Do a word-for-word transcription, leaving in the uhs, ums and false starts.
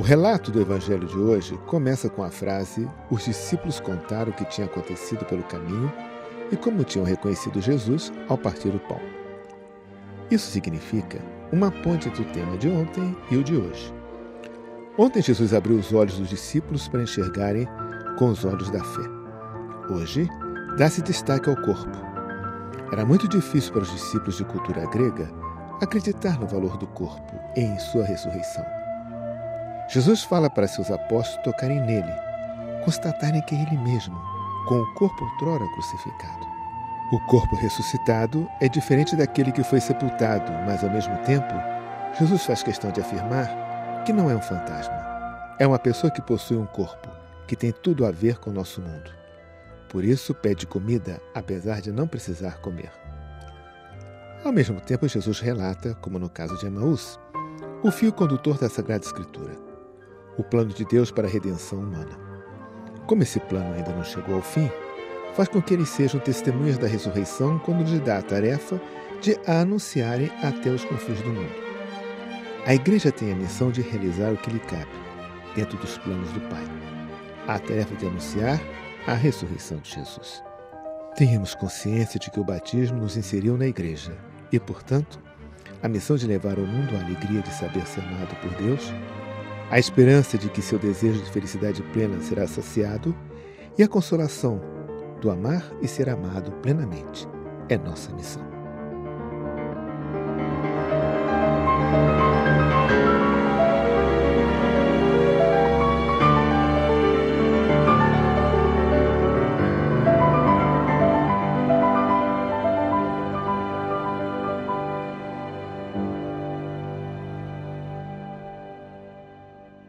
O relato do evangelho de hoje começa com a frase: os discípulos contaram o que tinha acontecido pelo caminho e como tinham reconhecido Jesus ao partir o pão. Isso significa uma ponte entre o tema de ontem e o de hoje. Ontem Jesus abriu os olhos dos discípulos para enxergarem com os olhos da fé. Hoje, dá-se destaque ao corpo. Era muito difícil para os discípulos de cultura grega acreditar no valor do corpo e em sua ressurreição. Jesus fala para seus apóstolos tocarem nele, constatarem que é ele mesmo, com o corpo outrora crucificado. O corpo ressuscitado é diferente daquele que foi sepultado, mas, ao mesmo tempo, Jesus faz questão de afirmar que não é um fantasma. É uma pessoa que possui um corpo, que tem tudo a ver com o nosso mundo. Por isso, pede comida, apesar de não precisar comer. Ao mesmo tempo, Jesus relata, como no caso de Emaús, o fio condutor da Sagrada Escritura, o plano de Deus para a redenção humana. Como esse plano ainda não chegou ao fim, faz com que eles sejam testemunhas da ressurreição quando lhe dá a tarefa de a anunciarem até os confins do mundo. A Igreja tem a missão de realizar o que lhe cabe, dentro dos planos do Pai. A tarefa de anunciar a ressurreição de Jesus. Tenhamos consciência de que o batismo nos inseriu na Igreja e, portanto, a missão de levar ao mundo a alegria de saber ser amado por Deus, a esperança de que seu desejo de felicidade plena será saciado e a consolação do amar e ser amado plenamente é nossa missão.